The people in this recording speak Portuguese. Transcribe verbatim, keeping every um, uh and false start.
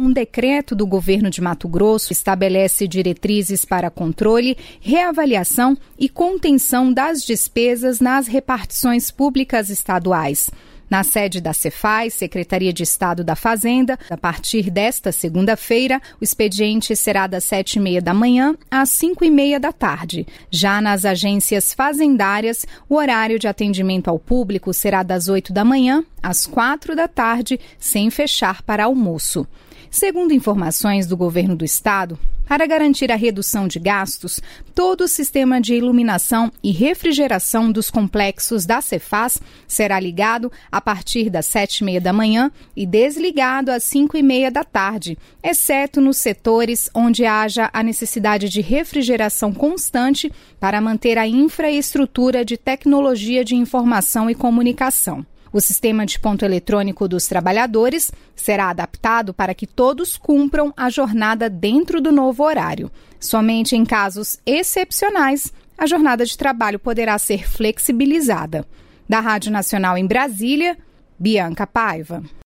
um decreto do governo de Mato Grosso que estabelece diretrizes para controle, reavaliação e contenção das despesas nas repartições públicas estaduais. Na sede da Cefaz, Secretaria de Estado da Fazenda, a partir desta segunda-feira, o expediente será das sete e meia da manhã às cinco e meia da tarde. Já nas agências fazendárias, o horário de atendimento ao público será das oito da manhã às quatro da tarde, sem fechar para almoço. Segundo informações do governo do estado, para garantir a redução de gastos, todo o sistema de iluminação e refrigeração dos complexos da Cefaz será ligado a partir das sete e meia da manhã e desligado às cinco e meia da tarde, exceto nos setores onde haja a necessidade de refrigeração constante para manter a infraestrutura de tecnologia de informação e comunicação. O sistema de ponto eletrônico dos trabalhadores será adaptado para que todos cumpram a jornada dentro do novo horário. Somente em casos excepcionais, a jornada de trabalho poderá ser flexibilizada. Da Rádio Nacional em Brasília, Bianca Paiva.